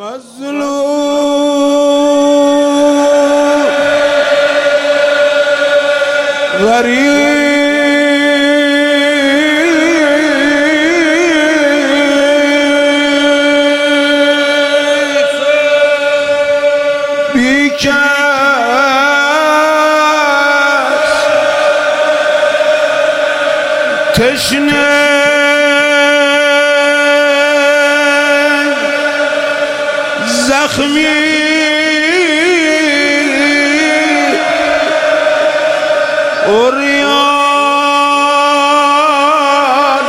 مظلوم غریب بیکس تشنه زخمی اوریان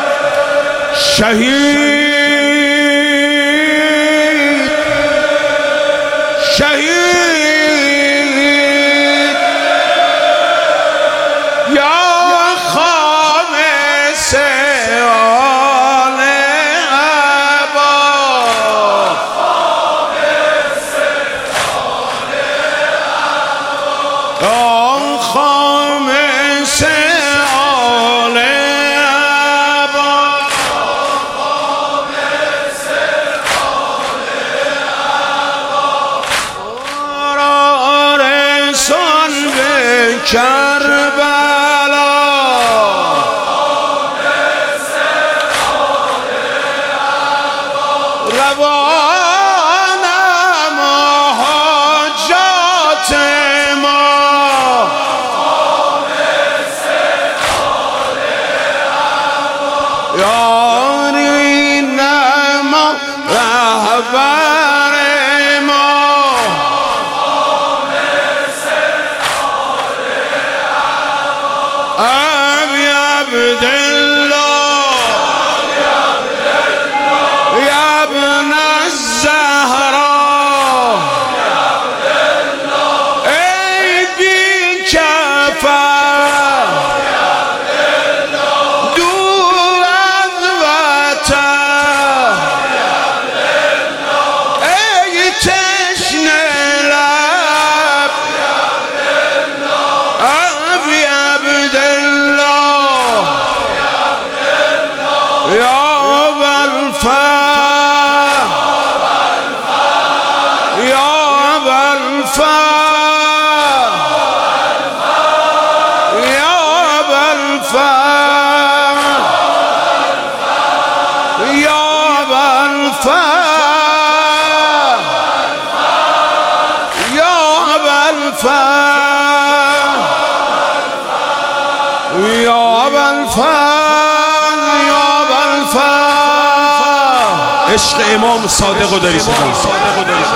شهید یا خامس آل ابا خامس آل ابا رسان به کربلا روانم حاجات ما یاری نما رهبر ما ابی عبدالله یا ابن الزهرا ای بی کفر دور از وطن ای تشنه لب ابی عبدالله یا ابوالفضل یا ابوالفضل یا ابوالفضل یا ابوالفضل یا ابوالفضل یا ابوالفضل یا ابوالفضل. عشق امام صادق رو داری